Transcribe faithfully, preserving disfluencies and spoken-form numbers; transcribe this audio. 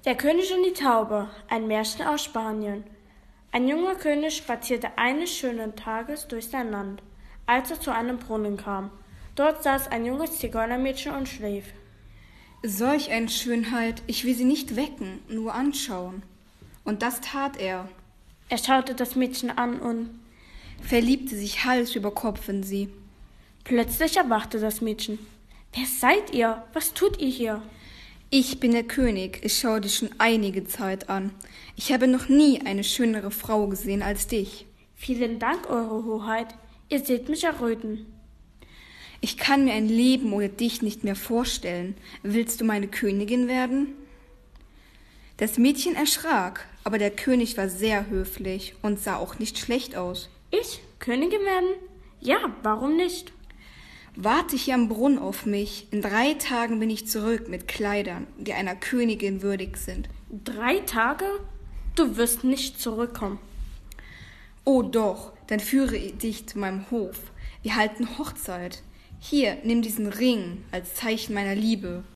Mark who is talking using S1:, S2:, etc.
S1: Der König und die Taube, ein Märchen aus Spanien. Ein junger König spazierte eines schönen Tages durch sein Land, als er zu einem Brunnen kam. Dort saß ein junges Zigeunermädchen und schlief.
S2: Solch eine Schönheit, ich will sie nicht wecken, nur anschauen. Und das tat er.
S1: Er schaute das Mädchen an und
S2: verliebte sich Hals über Kopf in sie.
S1: Plötzlich erwachte das Mädchen. »Wer seid ihr? Was tut ihr hier?«
S2: »Ich bin der König, ich schaue dich schon einige Zeit an. Ich habe noch nie eine schönere Frau gesehen als dich.«
S1: »Vielen Dank, Eure Hoheit. Ihr seht mich erröten.«
S2: »Ich kann mir ein Leben ohne dich nicht mehr vorstellen. Willst du meine Königin werden?« Das Mädchen erschrak, aber der König war sehr höflich und sah auch nicht schlecht aus.
S1: »Ich? Königin werden? Ja, warum nicht?«
S2: »Warte hier am Brunnen auf mich. In drei Tagen bin ich zurück mit Kleidern, die einer Königin würdig sind.«
S1: »Drei Tage? Du wirst nicht zurückkommen.«
S2: »Oh doch, dann führe ich dich zu meinem Hof. Wir halten Hochzeit. Hier, nimm diesen Ring als Zeichen meiner Liebe.«